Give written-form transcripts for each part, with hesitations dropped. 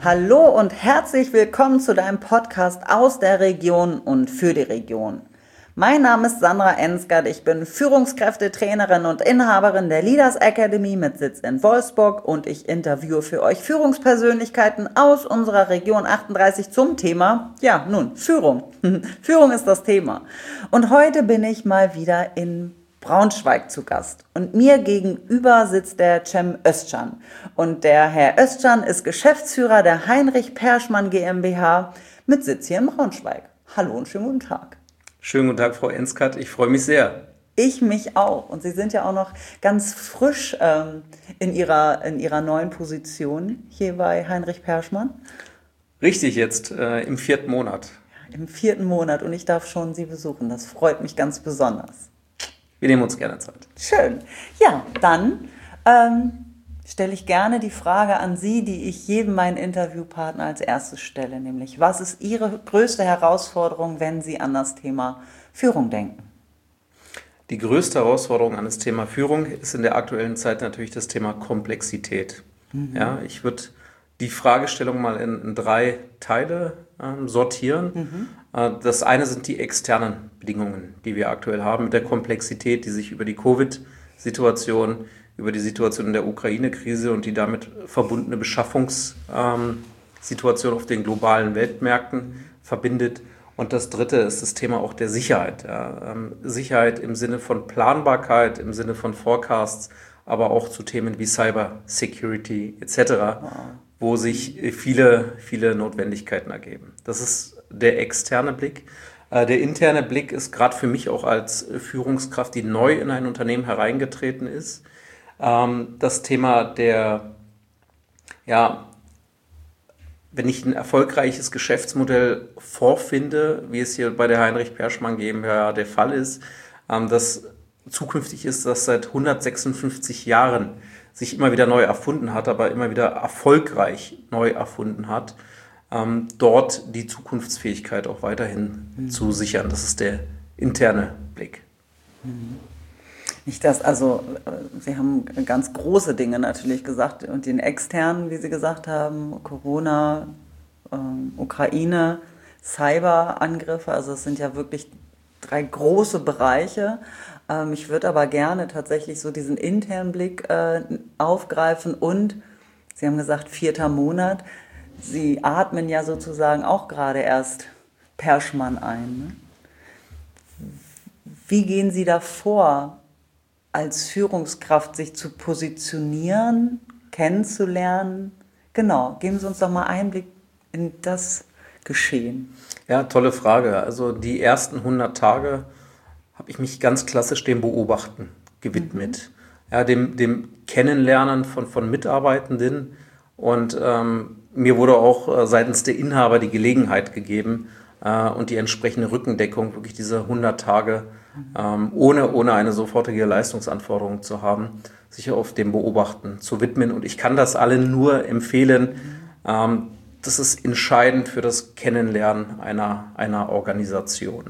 Hallo und herzlich willkommen zu deinem Podcast aus der Region und für die Region. Mein Name ist Sandra Ensgert, ich bin Führungskräftetrainerin und Inhaberin der Leaders Academy mit Sitz in Wolfsburg und ich interviewe für euch Führungspersönlichkeiten aus unserer Region 38 zum Thema, Führung. Führung ist das Thema. Und heute bin ich mal wieder in Braunschweig zu Gast. Und mir gegenüber sitzt der Cem Özcan. Und der Herr Özcan ist Geschäftsführer der Heinrich Perschmann GmbH mit Sitz hier in Braunschweig. Hallo und schönen guten Tag. Schönen guten Tag, Frau Ensgert. Ich freue mich sehr. Ich mich auch. Und Sie sind ja auch noch ganz frisch in Ihrer neuen Position hier bei Heinrich Perschmann. Richtig, jetzt im 4. Monat. Im 4. Monat und ich darf schon Sie besuchen. Das freut mich ganz besonders. Wir nehmen uns gerne Zeit. Schön. Ja, dann stelle ich gerne die Frage an Sie, die ich jedem meinen Interviewpartner als erstes stelle, nämlich, was ist Ihre größte Herausforderung, wenn Sie an das Thema Führung denken? Die größte Herausforderung an das Thema Führung ist in der aktuellen Zeit natürlich das Thema Komplexität. Ja, ich würde die Fragestellung mal in 3 Teile sortieren. Das eine sind die externen Bedingungen, die wir aktuell haben, mit der Komplexität, die sich über die Covid-Situation, über die Situation in der Ukraine-Krise und die damit verbundene Beschaffungssituation auf den globalen Weltmärkten verbindet. Und das dritte ist das Thema auch der Sicherheit. Ja. Sicherheit im Sinne von Planbarkeit, im Sinne von Forecasts, aber auch zu Themen wie Cyber Security etc., wo sich viele Notwendigkeiten ergeben. Das ist der externe Blick. Der interne Blick ist gerade für mich auch als Führungskraft, die neu in ein Unternehmen hereingetreten ist, das Thema wenn ich ein erfolgreiches Geschäftsmodell vorfinde, wie es hier bei der Heinrich Perschmann GmbH der Fall ist, das zukünftig ist, das seit 156 Jahren sich immer wieder neu erfunden hat, aber immer wieder erfolgreich neu erfunden hat, dort die Zukunftsfähigkeit auch weiterhin zu sichern. Das ist der interne Blick. Sie haben ganz große Dinge natürlich gesagt und den externen, wie Sie gesagt haben, Corona, Ukraine, Cyberangriffe, also es sind ja wirklich 3 große Bereiche. Ich würde aber gerne tatsächlich so diesen internen Blick aufgreifen und Sie haben gesagt 4. Monat, Sie atmen ja sozusagen auch gerade erst Perschmann ein. Ne? Wie gehen Sie da vor, als Führungskraft sich zu positionieren, kennenzulernen? Genau, geben Sie uns doch mal Einblick in das Geschehen. Ja, tolle Frage. Also die ersten 100 Tage habe ich mich ganz klassisch dem Beobachten gewidmet. Ja, dem Kennenlernen von Mitarbeitenden und mir wurde auch seitens der Inhaber die Gelegenheit gegeben und die entsprechende Rückendeckung, wirklich diese 100 Tage ohne eine sofortige Leistungsanforderung zu haben, sich auf dem Beobachten zu widmen. Und ich kann das allen nur empfehlen. Das ist entscheidend für das Kennenlernen einer Organisation.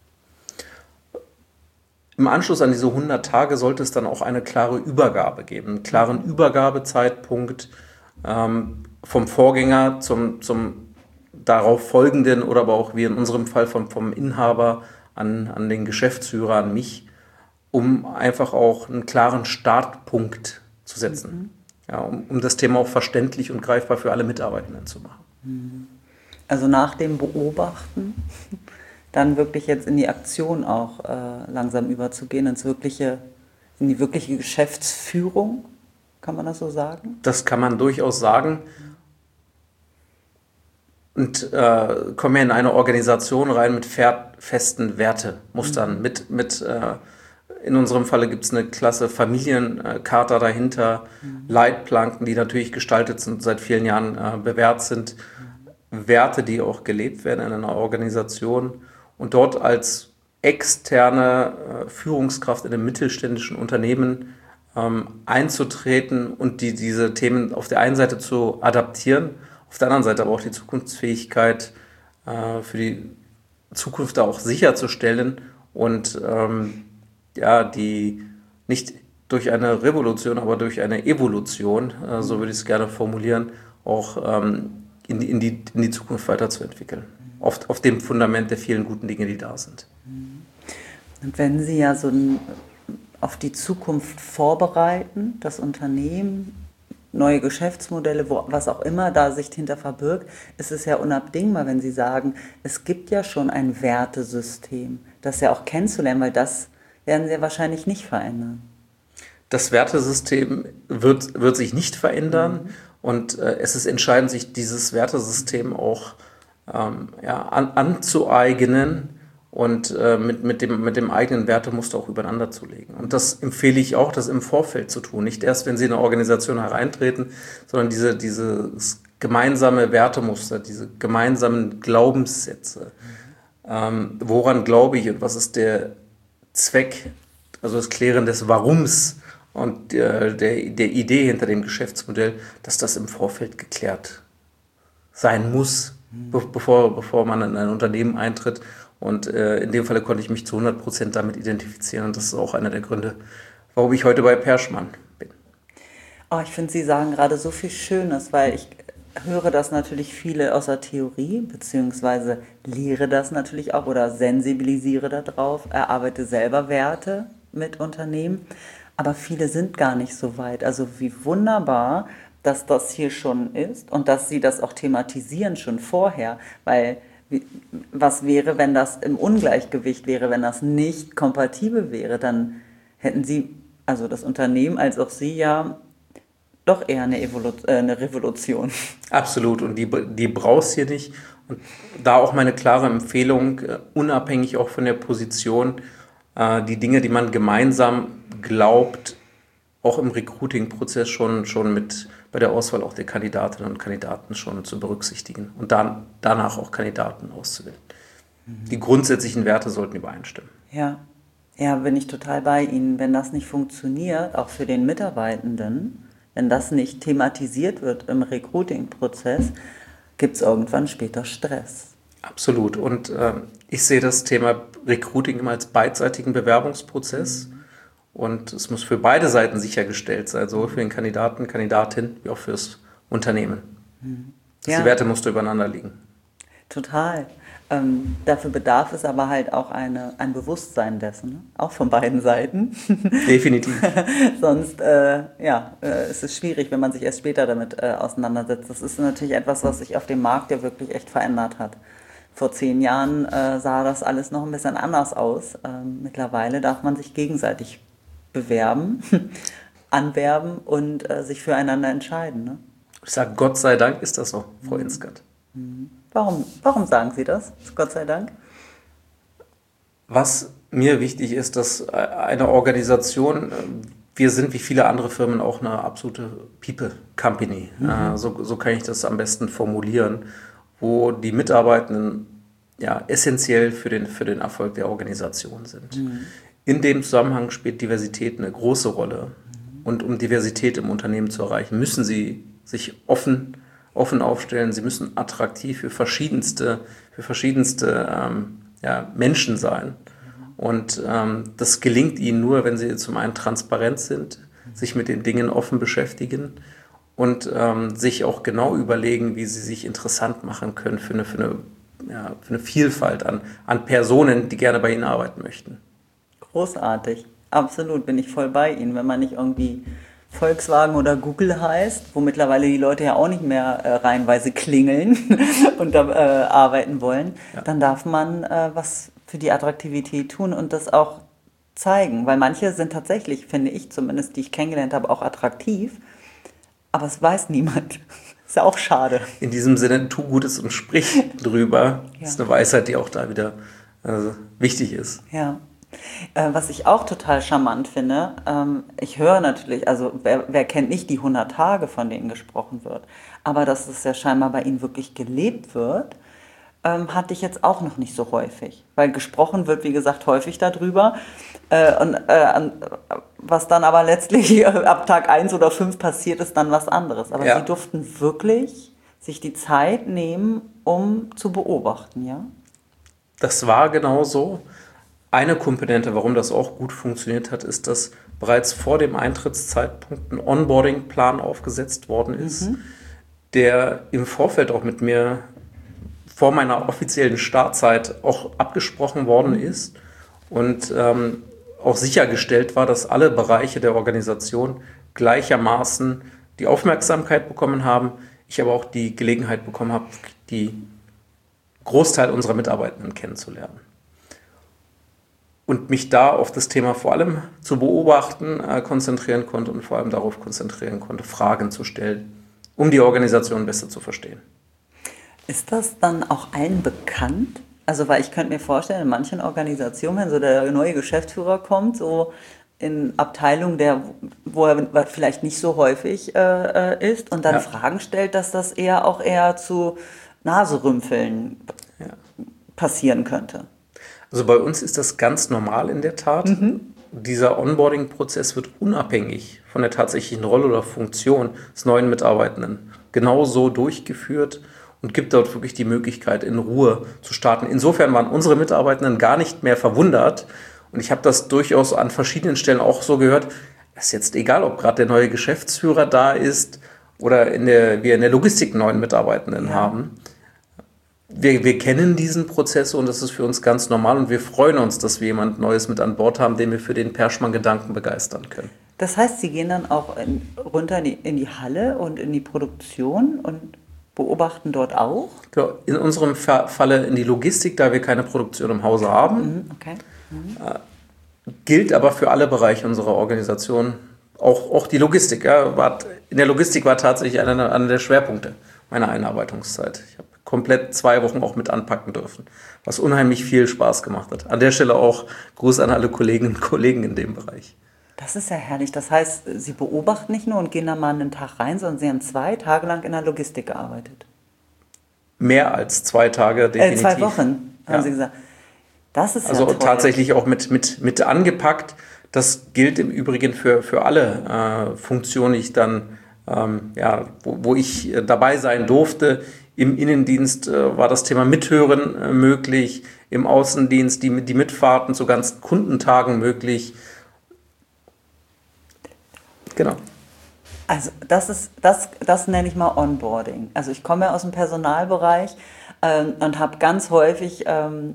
Im Anschluss an diese 100 Tage sollte es dann auch eine klare Übergabe geben, einen klaren Übergabezeitpunkt vom Vorgänger zum darauf folgenden oder aber auch wie in unserem Fall vom Inhaber an den Geschäftsführer, an mich, um einfach auch einen klaren Startpunkt zu setzen. Ja, um das Thema auch verständlich und greifbar für alle Mitarbeitenden zu machen. Also nach dem Beobachten dann wirklich jetzt in die Aktion auch langsam überzugehen, in die wirkliche Geschäftsführung, kann man das so sagen? Das kann man durchaus sagen. Und kommen wir in eine Organisation rein mit festen Wertemustern. In unserem Falle gibt es eine klasse Familiencharta dahinter, Leitplanken, die natürlich gestaltet sind, seit vielen Jahren bewährt sind, Werte, die auch gelebt werden in einer Organisation. Und dort als externe Führungskraft in einem mittelständischen Unternehmen einzutreten und diese Themen auf der einen Seite zu adaptieren, auf der anderen Seite aber auch die Zukunftsfähigkeit für die Zukunft auch sicherzustellen und die nicht durch eine Revolution, aber durch eine Evolution, so würde ich es gerne formulieren, auch in die Zukunft weiterzuentwickeln. Auf dem Fundament der vielen guten Dinge, die da sind. Und wenn Sie ja auf die Zukunft vorbereiten, das Unternehmen, neue Geschäftsmodelle, was auch immer da sich hinter verbirgt, ist es ja unabdingbar, wenn Sie sagen, es gibt ja schon ein Wertesystem, das ja auch kennenzulernen, weil das werden Sie ja wahrscheinlich nicht verändern. Das Wertesystem wird sich nicht verändern und es ist entscheidend, sich dieses Wertesystem auch anzueignen und mit dem eigenen Wertemuster auch übereinander zu legen. Und das empfehle ich auch, das im Vorfeld zu tun. Nicht erst, wenn Sie in eine Organisation hereintreten, sondern dieses gemeinsame Wertemuster, diese gemeinsamen Glaubenssätze. Woran glaube ich und was ist der Zweck, also das Klären des Warums und der Idee hinter dem Geschäftsmodell, dass das im Vorfeld geklärt sein muss, bevor man in ein Unternehmen eintritt. Und in dem Falle konnte ich mich zu 100% damit identifizieren. Und das ist auch einer der Gründe, warum ich heute bei Perschmann bin. Oh, ich finde, Sie sagen gerade so viel Schönes, weil ich höre das natürlich viele aus der Theorie, beziehungsweise lehre das natürlich auch oder sensibilisiere darauf, erarbeite selber Werte mit Unternehmen. Aber viele sind gar nicht so weit. Also wie wunderbar, dass das hier schon ist und dass Sie das auch thematisieren schon vorher, weil was wäre, wenn das im Ungleichgewicht wäre, wenn das nicht kompatibel wäre, dann hätten Sie, also das Unternehmen als auch Sie ja doch eher eine Revolution. Absolut, und die brauchst hier nicht. Und da auch meine klare Empfehlung, unabhängig auch von der Position, die Dinge, die man gemeinsam glaubt, auch im Recruiting-Prozess schon mit bei der Auswahl auch der Kandidatinnen und Kandidaten schon zu berücksichtigen und dann danach auch Kandidaten auszuwählen. Die grundsätzlichen Werte sollten übereinstimmen. Ja, ja, bin ich total bei Ihnen. Wenn das nicht funktioniert, auch für den Mitarbeitenden, wenn das nicht thematisiert wird im Recruiting-Prozess, gibt es irgendwann später Stress. Absolut. Und ich sehe das Thema Recruiting immer als beidseitigen Bewerbungsprozess. Und es muss für beide Seiten sichergestellt sein, sowohl für den Kandidaten, Kandidatin, wie auch fürs Unternehmen. Dass die Wertemuster übereinander liegen. Total. Dafür bedarf es aber halt auch ein Bewusstsein dessen, ne? Auch von beiden Seiten. Definitiv. Sonst ist es schwierig, wenn man sich erst später damit auseinandersetzt. Das ist natürlich etwas, was sich auf dem Markt ja wirklich echt verändert hat. Vor 10 Jahren sah das alles noch ein bisschen anders aus. Mittlerweile darf man sich gegenseitig bewerben, anwerben und sich füreinander entscheiden. Ne? Ich sage, Gott sei Dank ist das so, Frau Insgard. Warum sagen Sie das? Gott sei Dank. Was mir wichtig ist, dass eine Organisation, wir sind wie viele andere Firmen auch eine absolute People-Company. So kann ich das am besten formulieren, wo die Mitarbeitenden essentiell für den Erfolg der Organisation sind. In dem Zusammenhang spielt Diversität eine große Rolle. Und um Diversität im Unternehmen zu erreichen, müssen Sie sich offen aufstellen. Sie müssen attraktiv für verschiedenste Menschen sein. Und das gelingt Ihnen nur, wenn Sie zum einen transparent sind, sich mit den Dingen offen beschäftigen und sich auch genau überlegen, wie Sie sich interessant machen können für eine Vielfalt an Personen, die gerne bei Ihnen arbeiten möchten. Großartig. Absolut, bin ich voll bei Ihnen. Wenn man nicht irgendwie Volkswagen oder Google heißt, wo mittlerweile die Leute ja auch nicht mehr reihenweise klingeln und da arbeiten wollen, dann darf man was für die Attraktivität tun und das auch zeigen. Weil manche sind tatsächlich, finde ich zumindest, die ich kennengelernt habe, auch attraktiv, aber es weiß niemand. Ist ja auch schade. In diesem Sinne, tu Gutes und sprich drüber. Das ist eine Weisheit, die auch da wieder wichtig ist. Ja. Was ich auch total charmant finde, ich höre natürlich, also wer kennt nicht die 100 Tage, von denen gesprochen wird, aber dass es ja scheinbar bei Ihnen wirklich gelebt wird, hatte ich jetzt auch noch nicht so häufig, weil gesprochen wird, wie gesagt, häufig darüber was dann aber letztlich ab Tag 1 oder 5 passiert, ist dann was anderes. Aber Sie durften wirklich sich die Zeit nehmen, um zu beobachten, ja? Das war genau so. Eine Komponente, warum das auch gut funktioniert hat, ist, dass bereits vor dem Eintrittszeitpunkt ein Onboarding-Plan aufgesetzt worden ist, der im Vorfeld auch mit mir vor meiner offiziellen Startzeit auch abgesprochen worden ist und auch sichergestellt war, dass alle Bereiche der Organisation gleichermaßen die Aufmerksamkeit bekommen haben. Ich aber auch die Gelegenheit bekommen habe, die Großteil unserer Mitarbeitenden kennenzulernen. Und mich da auf das Thema vor allem zu beobachten, konzentrieren konnte und vor allem darauf konzentrieren konnte, Fragen zu stellen, um die Organisation besser zu verstehen. Ist das dann auch allen bekannt? Also, weil ich könnte mir vorstellen, in manchen Organisationen, wenn so der neue Geschäftsführer kommt, so in Abteilungen, wo er vielleicht nicht so häufig ist und dann Fragen stellt, dass das eher zu Naserümpfeln passieren könnte. Also bei uns ist das ganz normal in der Tat. Dieser Onboarding-Prozess wird unabhängig von der tatsächlichen Rolle oder Funktion des neuen Mitarbeitenden genauso durchgeführt und gibt dort wirklich die Möglichkeit, in Ruhe zu starten. Insofern waren unsere Mitarbeitenden gar nicht mehr verwundert. Und ich habe das durchaus an verschiedenen Stellen auch so gehört. Es ist jetzt egal, ob gerade der neue Geschäftsführer da ist oder wir in der Logistik einen neuen Mitarbeitenden haben. Wir kennen diesen Prozess und das ist für uns ganz normal und wir freuen uns, dass wir jemand Neues mit an Bord haben, den wir für den Perschmann-Gedanken begeistern können. Das heißt, Sie gehen dann auch runter in die Halle und in die Produktion und beobachten dort auch? Genau, in unserem Falle in die Logistik, da wir keine Produktion im Hause haben. Okay. Gilt aber für alle Bereiche unserer Organisation, auch die Logistik. Ja, in der Logistik war tatsächlich einer der Schwerpunkte meiner Einarbeitungszeit. Ich habe komplett 2 Wochen auch mit anpacken dürfen, was unheimlich viel Spaß gemacht hat. An der Stelle auch Gruß an alle Kolleginnen und Kollegen in dem Bereich. Das ist ja herrlich. Das heißt, Sie beobachten nicht nur und gehen da mal einen Tag rein, sondern Sie haben 2 Tage lang in der Logistik gearbeitet. Mehr als 2 Tage, definitiv. 2 Wochen, haben Sie gesagt. Das ist also ja toll. Tatsächlich auch mit angepackt. Das gilt im Übrigen für alle Funktionen, die ich dann, wo ich dabei sein durfte. Im Innendienst war das Thema Mithören möglich, im Außendienst die Mitfahrten zu ganzen Kundentagen möglich. Genau. Also das nenne ich mal Onboarding. Also ich komme ja aus dem Personalbereich und habe ganz häufig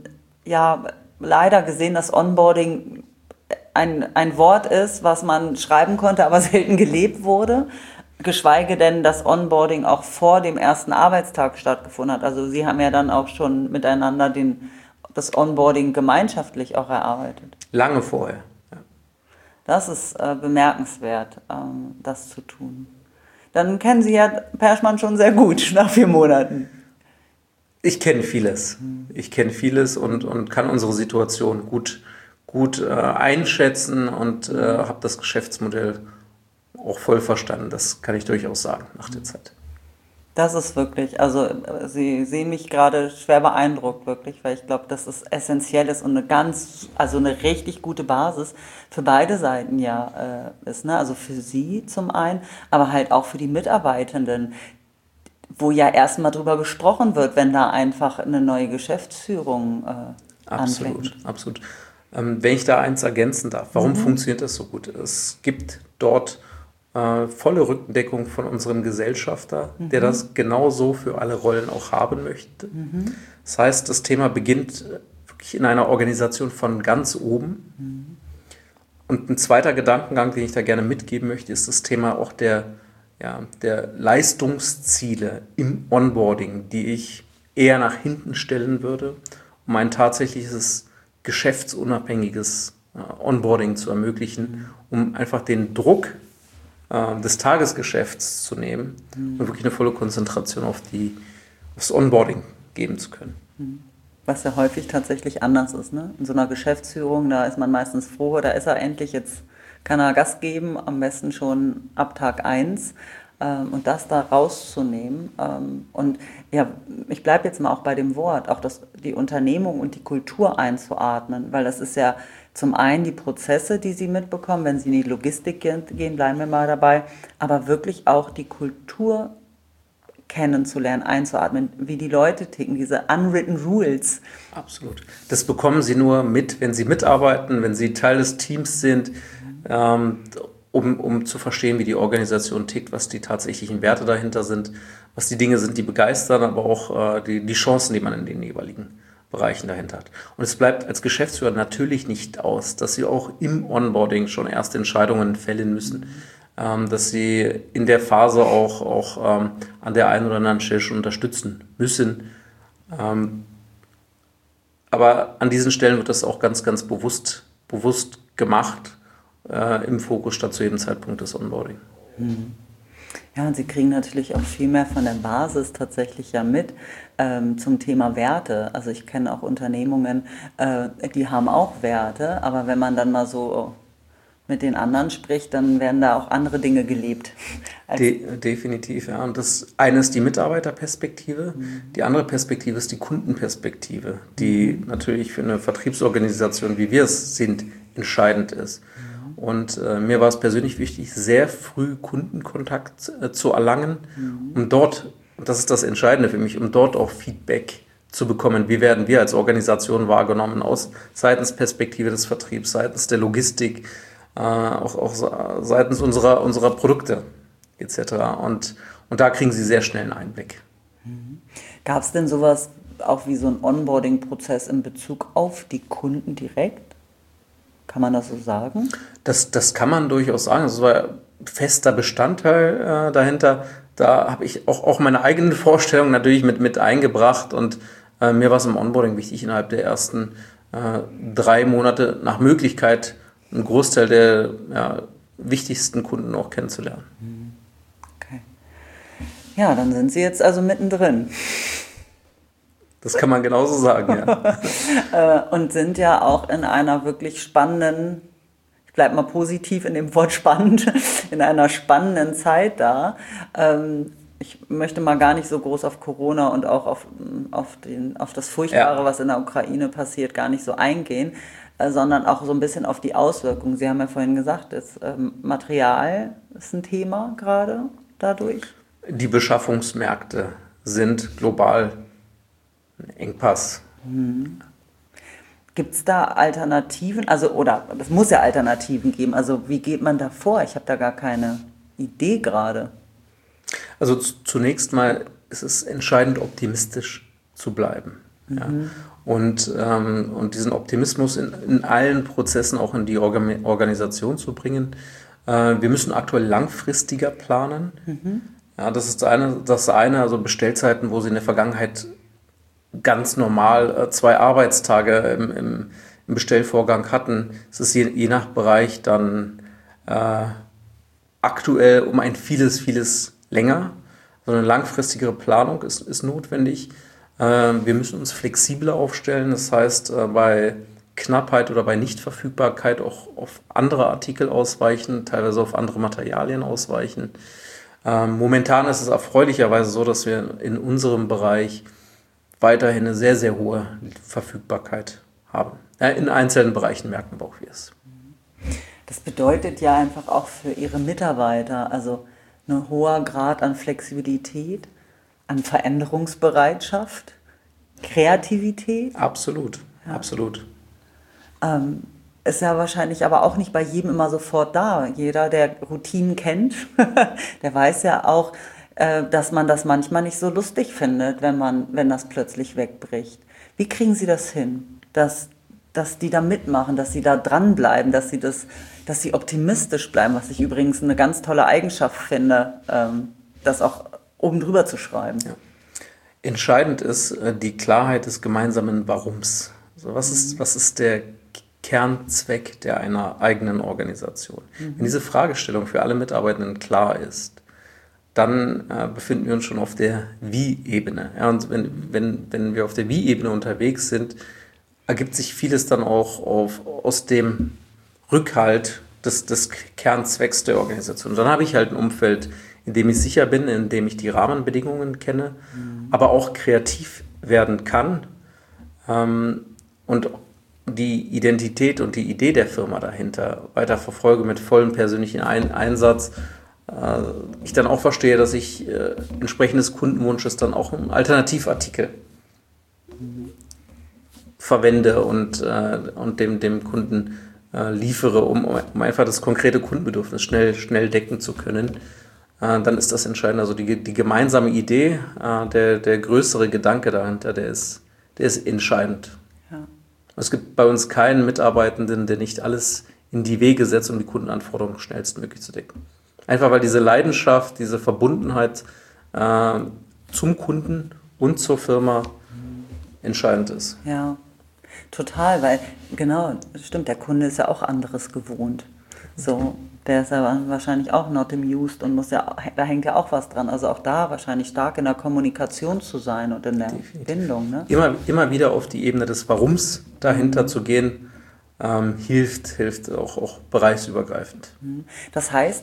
leider gesehen, dass Onboarding ein Wort ist, was man schreiben konnte, aber selten gelebt wurde. Geschweige denn, dass Onboarding auch vor dem ersten Arbeitstag stattgefunden hat. Also Sie haben ja dann auch schon miteinander das Onboarding gemeinschaftlich auch erarbeitet. Lange vorher. Ja. Das ist bemerkenswert, das zu tun. Dann kennen Sie ja Perschmann schon sehr gut nach 4 Monaten. Ich kenne vieles. Und kann unsere Situation gut einschätzen und habe das Geschäftsmodell auch voll verstanden. Das kann ich durchaus sagen nach der Zeit. Das ist wirklich, also Sie sehen mich gerade schwer beeindruckt, wirklich, weil ich glaube, dass es essentiell ist und eine richtig gute Basis für beide Seiten ist. Ne? Also für Sie zum einen, aber halt auch für die Mitarbeitenden, wo ja erstmal drüber gesprochen wird, wenn da einfach eine neue Geschäftsführung anfängt. Absolut. Wenn ich da eins ergänzen darf, warum funktioniert das so gut? Es gibt dort volle Rückendeckung von unserem Gesellschafter, der das genauso für alle Rollen auch haben möchte. Das heißt, das Thema beginnt wirklich in einer Organisation von ganz oben. Und ein zweiter Gedankengang, den ich da gerne mitgeben möchte, ist das Thema auch der Leistungsziele im Onboarding, die ich eher nach hinten stellen würde, um ein tatsächliches geschäftsunabhängiges Onboarding zu ermöglichen, um einfach den Druck des Tagesgeschäfts zu nehmen und wirklich eine volle Konzentration auf das Onboarding geben zu können. Was ja häufig tatsächlich anders ist. Ne? In so einer Geschäftsführung, da ist man meistens froh, da ist er endlich, jetzt kann er Gas geben, am besten schon ab Tag 1. Und das da rauszunehmen. Und ja, ich bleibe jetzt mal auch bei dem Wort, auch die Unternehmung und die Kultur einzuatmen, weil das ist ja zum einen die Prozesse, die Sie mitbekommen, wenn Sie in die Logistik gehen, bleiben wir mal dabei, aber wirklich auch die Kultur kennenzulernen, einzuatmen, wie die Leute ticken, diese unwritten rules. Absolut. Das bekommen Sie nur mit, wenn Sie mitarbeiten, wenn Sie Teil des Teams sind, um zu verstehen, wie die Organisation tickt, was die tatsächlichen Werte dahinter sind, was die Dinge sind, die begeistern, aber auch die Chancen, die man in den jeweiligen Bereichen dahinter hat. Und es bleibt als Geschäftsführer natürlich nicht aus, dass Sie auch im Onboarding schon erste Entscheidungen fällen müssen, dass Sie in der Phase auch an der einen oder anderen Stelle schon unterstützen müssen. Aber an diesen Stellen wird das auch ganz, ganz bewusst gemacht, im Fokus statt zu jedem Zeitpunkt des Onboarding. Ja, und Sie kriegen natürlich auch viel mehr von der Basis tatsächlich ja mit zum Thema Werte. Also ich kenne auch Unternehmungen, die haben auch Werte, aber wenn man dann mal so mit den anderen spricht, dann werden da auch andere Dinge gelebt. Definitiv, ja. Und das eine ist die Mitarbeiterperspektive, die andere Perspektive ist die Kundenperspektive, die natürlich für eine Vertriebsorganisation, wie wir es sind, entscheidend ist. Und mir war es persönlich wichtig, sehr früh Kundenkontakt zu erlangen, um dort, und das ist das Entscheidende für mich, um dort auch Feedback zu bekommen. Wie werden wir als Organisation wahrgenommen, seitens Perspektive des Vertriebs, seitens der Logistik, auch seitens unserer Produkte etc. Und da kriegen Sie sehr schnell einen Einblick. Gab es denn sowas auch wie so ein Onboarding-Prozess in Bezug auf die Kunden direkt? Kann man das so sagen? Das kann man durchaus sagen. Das war fester Bestandteil dahinter. Da habe ich auch meine eigenen Vorstellungen natürlich mit eingebracht und mir war es im Onboarding wichtig, innerhalb der ersten 3 Monate nach Möglichkeit einen Großteil der wichtigsten Kunden auch kennenzulernen. Okay. Ja, dann sind Sie jetzt also mittendrin. Das kann man genauso sagen, ja. Und sind ja auch in einer wirklich spannenden, ich bleibe mal positiv in dem Wort spannend, in einer spannenden Zeit da. Ich möchte mal gar nicht so groß auf Corona und auch auf das Furchtbare, was in der Ukraine passiert, gar nicht so eingehen, sondern auch so ein bisschen auf die Auswirkungen. Sie haben ja vorhin gesagt, das Material ist ein Thema gerade dadurch. Die Beschaffungsmärkte sind global ein Engpass. Gibt es da Alternativen? Oder es muss ja Alternativen geben. Also wie geht man da vor? Ich habe da gar keine Idee gerade. Also zunächst mal ist es entscheidend, optimistisch zu bleiben. Ja. Und diesen Optimismus in allen Prozessen auch in die Organisation zu bringen. Wir müssen aktuell langfristiger planen. Ja, das ist das eine, also Bestellzeiten, wo Sie in der Vergangenheit ganz normal 2 Arbeitstage im Bestellvorgang hatten. Es ist je nach Bereich dann aktuell um ein vieles länger. So eine langfristigere Planung ist notwendig. Wir müssen uns flexibler aufstellen. Das heißt, bei Knappheit oder bei Nichtverfügbarkeit auch auf andere Artikel ausweichen, teilweise auf andere Materialien ausweichen. Momentan ist es erfreulicherweise so, dass wir in unserem Bereich weiterhin eine sehr, sehr hohe Verfügbarkeit haben. Ja, in einzelnen Bereichen merken wir auch, wie es. Das bedeutet ja einfach auch für Ihre Mitarbeiter, also ein hoher Grad an Flexibilität, an Veränderungsbereitschaft, Kreativität. Absolut, absolut. Ist ja wahrscheinlich aber auch nicht bei jedem immer sofort da. Jeder, der Routinen kennt, der weiß ja auch, dass man das manchmal nicht so lustig findet, wenn das plötzlich wegbricht. Wie kriegen Sie das hin, dass die da mitmachen, dass sie da dranbleiben, dass sie optimistisch bleiben, was ich übrigens eine ganz tolle Eigenschaft finde, das auch oben drüber zu schreiben. Ja. Entscheidend ist die Klarheit des gemeinsamen Warums. Also was ist der Kernzweck einer eigenen Organisation? Wenn diese Fragestellung für alle Mitarbeitenden klar ist, dann befinden wir uns schon auf der Wie-Ebene. Ja, und wenn wir auf der Wie-Ebene unterwegs sind, ergibt sich vieles dann auch aus dem Rückhalt des Kernzwecks der Organisation. Dann habe ich halt ein Umfeld, in dem ich sicher bin, in dem ich die Rahmenbedingungen kenne, aber auch kreativ werden kann und die Identität und die Idee der Firma dahinter weiter verfolge mit vollem persönlichen Einsatz. Ich dann auch verstehe, dass ich entsprechend des Kundenwunsches dann auch einen Alternativartikel verwende und dem Kunden liefere, um einfach das konkrete Kundenbedürfnis schnell decken zu können. dann ist das entscheidend. Also die gemeinsame Idee, der größere Gedanke dahinter, der ist entscheidend. Ja. Es gibt bei uns keinen Mitarbeitenden, der nicht alles in die Wege setzt, um die Kundenanforderungen schnellstmöglich zu decken. Einfach weil diese Leidenschaft, diese Verbundenheit zum Kunden und zur Firma entscheidend ist. Ja, total, weil genau, stimmt, der Kunde ist ja auch anderes gewohnt. So, der ist ja wahrscheinlich auch not amused und muss ja, da hängt ja auch was dran. Also auch da wahrscheinlich stark in der Kommunikation zu sein und in der Bindung. Ne? Immer wieder auf die Ebene des Warums dahinter zu gehen, hilft auch bereichsübergreifend. Das heißt,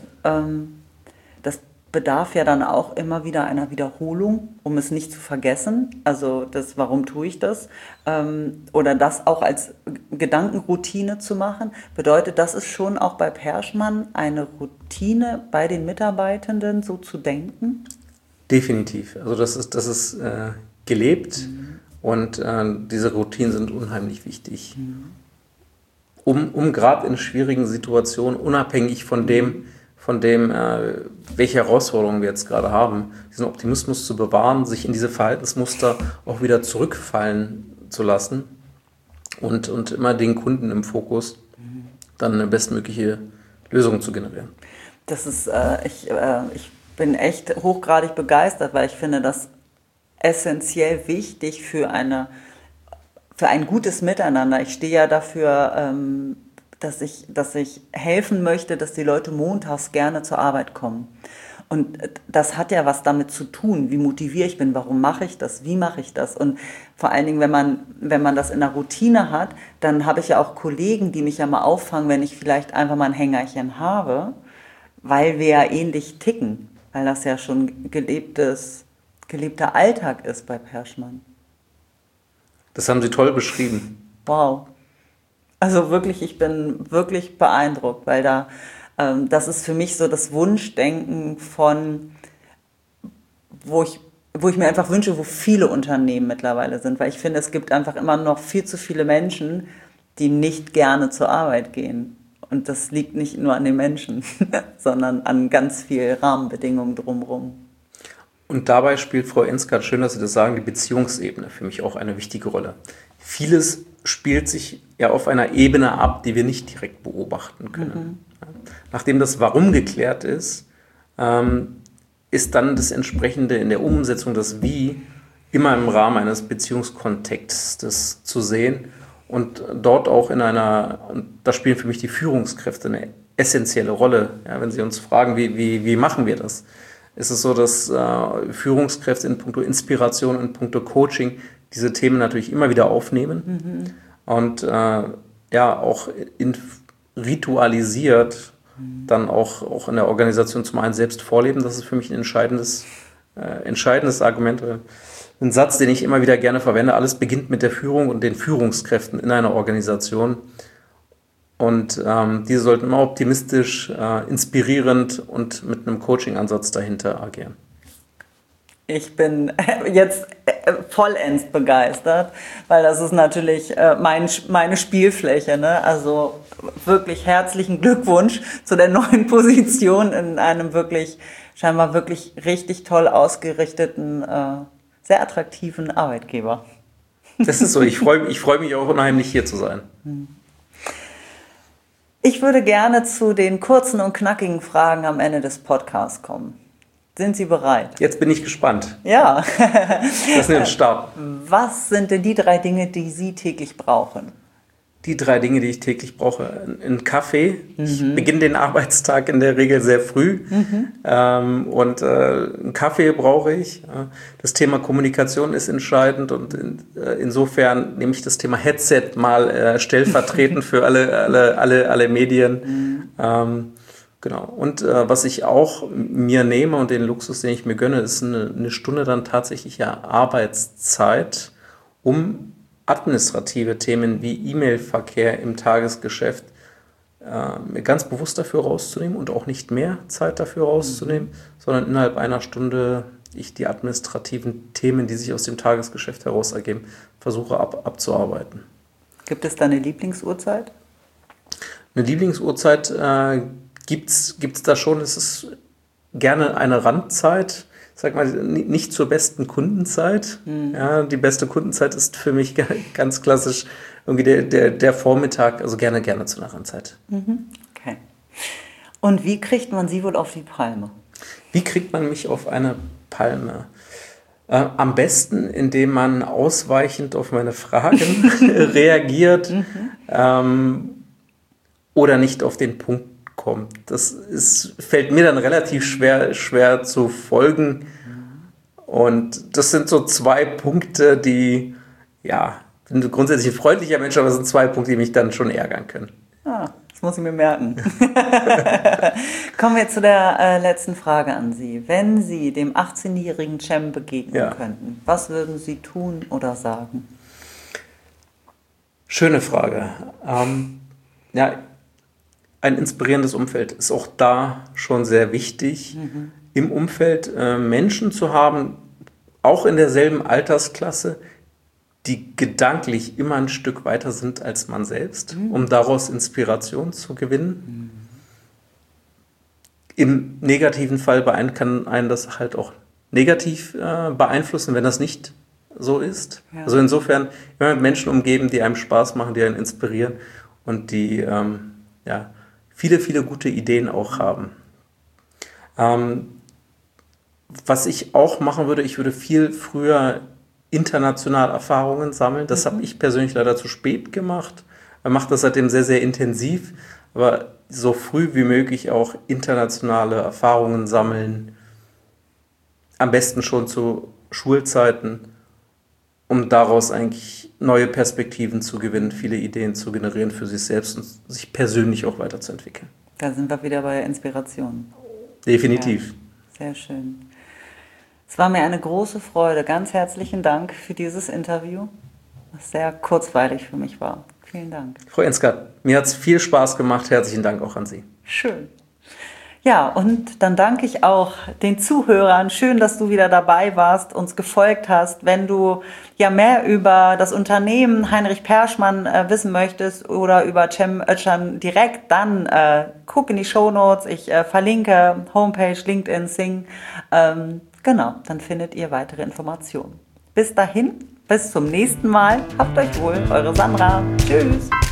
das bedarf ja dann auch immer wieder einer Wiederholung, um es nicht zu vergessen. Also das, warum tue ich das? Oder das auch als Gedankenroutine zu machen. Bedeutet, das ist schon auch bei Perschmann eine Routine bei den Mitarbeitenden, so zu denken? Definitiv. Also das ist gelebt und diese Routinen sind unheimlich wichtig. Um gerade in schwierigen Situationen, unabhängig von dem, welche Herausforderungen wir jetzt gerade haben, diesen Optimismus zu bewahren, sich in diese Verhaltensmuster auch wieder zurückfallen zu lassen und immer den Kunden im Fokus, dann eine bestmögliche Lösung zu generieren. Das ist, ich bin echt hochgradig begeistert, weil ich finde das essentiell wichtig für ein gutes Miteinander. Ich stehe ja dafür, dass ich helfen möchte, dass die Leute montags gerne zur Arbeit kommen. Und das hat ja was damit zu tun, wie motiviert ich bin, warum mache ich das, wie mache ich das. Und vor allen Dingen, wenn man das in der Routine hat, dann habe ich ja auch Kollegen, die mich ja mal auffangen, wenn ich vielleicht einfach mal ein Hängerchen habe, weil wir ja ähnlich ticken, weil das ja schon gelebter Alltag ist bei Perschmann. Das haben Sie toll beschrieben. Wow. Also wirklich, ich bin wirklich beeindruckt, weil das ist für mich so das Wunschdenken von, wo ich mir einfach wünsche, wo viele Unternehmen mittlerweile sind, weil ich finde, es gibt einfach immer noch viel zu viele Menschen, die nicht gerne zur Arbeit gehen. Und das liegt nicht nur an den Menschen, sondern an ganz vielen Rahmenbedingungen drumherum. Und dabei spielt Frau Enskat, schön, dass Sie das sagen, die Beziehungsebene für mich auch eine wichtige Rolle. Vieles spielt sich ja auf einer Ebene ab, die wir nicht direkt beobachten können. Nachdem das Warum geklärt ist, ist dann das Entsprechende in der Umsetzung, das Wie, immer im Rahmen eines Beziehungskontextes zu sehen und dort auch und da spielen für mich die Führungskräfte eine essentielle Rolle. Ja, wenn Sie uns fragen, wie machen wir das? Ist es so, dass Führungskräfte in puncto Inspiration, in puncto Coaching diese Themen natürlich immer wieder aufnehmen und auch ritualisiert dann auch in der Organisation zum einen selbst vorleben. Das ist für mich ein entscheidendes Argument. Ein Satz, den ich immer wieder gerne verwende: Alles beginnt mit der Führung und den Führungskräften in einer Organisation. Und diese sollten immer optimistisch, inspirierend und mit einem Coaching-Ansatz dahinter agieren. Ich bin jetzt vollends begeistert, weil das ist natürlich meine Spielfläche. Ne? Also wirklich herzlichen Glückwunsch zu der neuen Position in einem scheinbar wirklich richtig toll ausgerichteten, sehr attraktiven Arbeitgeber. Das ist so, ich freu mich auch unheimlich, hier zu sein. Ich würde gerne zu den kurzen und knackigen Fragen am Ende des Podcasts kommen. Sind Sie bereit? Jetzt bin ich gespannt. Ja. Lassen wir uns starten. Was sind denn die 3 Dinge, die Sie täglich brauchen? Die 3 Dinge, die ich täglich brauche. Ein Kaffee. Ich beginne den Arbeitstag in der Regel sehr früh. Und einen Kaffee brauche ich. Das Thema Kommunikation ist entscheidend. Und insofern nehme ich das Thema Headset mal stellvertretend für alle Medien. Genau. Und was ich auch mir nehme und den Luxus, den ich mir gönne, ist eine Stunde dann tatsächlich Arbeitszeit, um administrative Themen wie E-Mail-Verkehr im Tagesgeschäft mir ganz bewusst dafür rauszunehmen und auch nicht mehr Zeit dafür rauszunehmen, sondern innerhalb einer Stunde ich die administrativen Themen, die sich aus dem Tagesgeschäft heraus ergeben, versuche abzuarbeiten. Gibt es da eine Lieblingsuhrzeit? Eine Lieblingsuhrzeit gibt's da schon. Es ist gerne eine Randzeit, sag mal, nicht zur besten Kundenzeit. Ja, die beste Kundenzeit ist für mich ganz klassisch irgendwie der Vormittag, also gerne zu einer Randzeit. Okay. Und wie kriegt man Sie wohl auf die Palme? Wie kriegt man mich auf eine Palme? Am besten, indem man ausweichend auf meine Fragen reagiert oder nicht auf den Punkt kommt. Fällt mir dann relativ schwer zu folgen. Und das sind so 2 Punkte, die, ja, ich bin grundsätzlich ein freundlicher Mensch, aber das sind 2 Punkte, die mich dann schon ärgern können. Das muss ich mir merken. Kommen wir zu der letzten Frage an Sie. Wenn Sie dem 18-jährigen Cem begegnen könnten, was würden Sie tun oder sagen? Schöne Frage. Ja, ein inspirierendes Umfeld ist auch da schon sehr wichtig. Im Umfeld Menschen zu haben, auch in derselben Altersklasse, die gedanklich immer ein Stück weiter sind als man selbst, um daraus Inspiration zu gewinnen. Im negativen Fall kann einen das halt auch negativ beeinflussen, wenn das nicht so ist. Ja. Also insofern immer mit Menschen umgeben, die einem Spaß machen, die einen inspirieren und die viele gute Ideen auch haben. Was ich auch machen würde, ich würde viel früher international Erfahrungen sammeln. Das habe ich persönlich leider zu spät gemacht. Man macht das seitdem sehr, sehr intensiv, aber so früh wie möglich auch internationale Erfahrungen sammeln. Am besten schon zu Schulzeiten, um daraus eigentlich neue Perspektiven zu gewinnen, viele Ideen zu generieren für sich selbst und sich persönlich auch weiterzuentwickeln. Da sind wir wieder bei Inspiration. Definitiv. Ja, sehr schön. Es war mir eine große Freude. Ganz herzlichen Dank für dieses Interview, was sehr kurzweilig für mich war. Vielen Dank. Frau Enskat, mir hat es viel Spaß gemacht. Herzlichen Dank auch an Sie. Schön. Ja, und dann danke ich auch den Zuhörern. Schön, dass du wieder dabei warst, uns gefolgt hast. Wenn du ja mehr über das Unternehmen Heinrich Perschmann wissen möchtest oder über Cem Özcan direkt, dann guck in die Shownotes. Ich verlinke Homepage, LinkedIn, Xing. Genau, dann findet ihr weitere Informationen. Bis dahin, bis zum nächsten Mal. Habt euch wohl, eure Sandra. Tschüss.